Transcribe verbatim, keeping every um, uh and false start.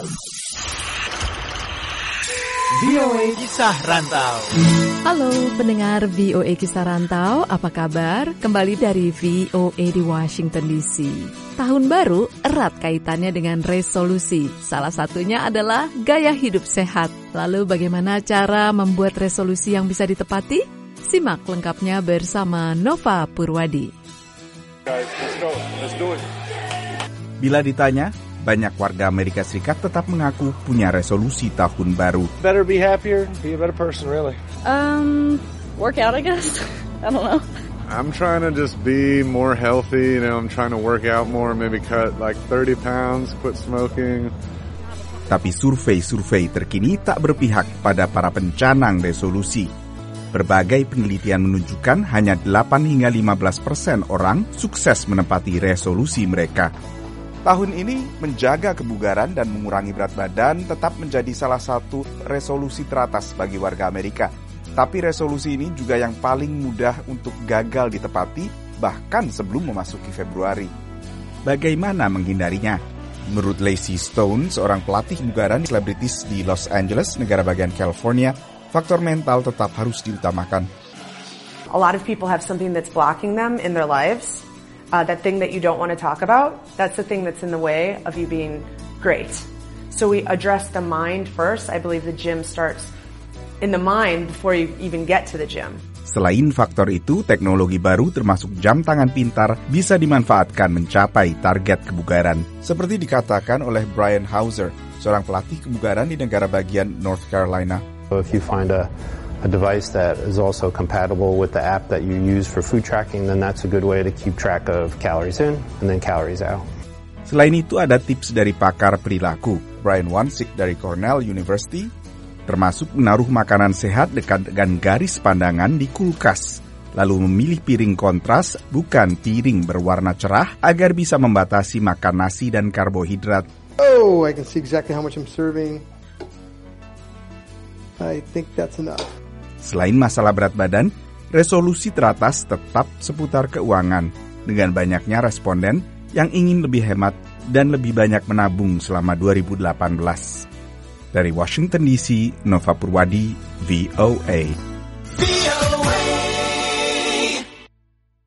V O A Kisah Rantau. Halo pendengar V O A Kisah Rantau, apa kabar? Kembali dari V O A di Washington D C. Tahun baru erat kaitannya dengan resolusi. Salah satunya adalah gaya hidup sehat. Lalu bagaimana cara membuat resolusi yang bisa ditepati? Simak lengkapnya bersama Nova Purwadi. Guys, let's go. Let's do it. Bila ditanya, banyak warga Amerika Serikat tetap mengaku punya resolusi tahun baru. Better be happier, be a better person, really. Um, work out, I guess. I don't know. I'm trying to just be more healthy, you know, I'm trying to work out more, maybe cut like thirty pounds, quit smoking. Tapi survei-survei terkini tak berpihak pada para pencanang resolusi. Berbagai penelitian menunjukkan hanya delapan hingga lima belas persen orang sukses menepati resolusi mereka. Tahun ini, menjaga kebugaran dan mengurangi berat badan tetap menjadi salah satu resolusi teratas bagi warga Amerika. Tapi resolusi ini juga yang paling mudah untuk gagal ditepati, bahkan sebelum memasuki Februari. Bagaimana menghindarinya? Menurut Lacey Stone, seorang pelatih kebugaran selebritis di Los Angeles, negara bagian California, faktor mental tetap harus diutamakan. A lot of people have something that's blocking them in their lives. Uh, that thing that you don't want to talk about, that's the thing that's in the way of you being great. So we address the mind first. I believe the gym starts in the mind before you even get to the gym. Selain faktor itu, teknologi baru termasuk jam tangan pintar bisa dimanfaatkan mencapai target kebugaran. Seperti dikatakan oleh Brian Hauser, seorang pelatih kebugaran di negara bagian North Carolina. So if you find a a device that is also compatible with the app that you use for food tracking, then that's a good way to keep track of calories in and then calories out. Selain itu ada tips dari pakar perilaku, Brian Wansik dari Cornell University, termasuk menaruh makanan sehat dekat dengan garis pandangan di kulkas, lalu memilih piring kontras bukan piring berwarna cerah agar bisa membatasi makan nasi dan karbohidrat. Oh, I can see exactly how much I'm serving. I think that's enough. Selain masalah berat badan, resolusi teratas tetap seputar keuangan, dengan banyaknya responden yang ingin lebih hemat dan lebih banyak menabung selama dua ribu delapan belas. Dari Washington D C, Nova Purwadi, V O A.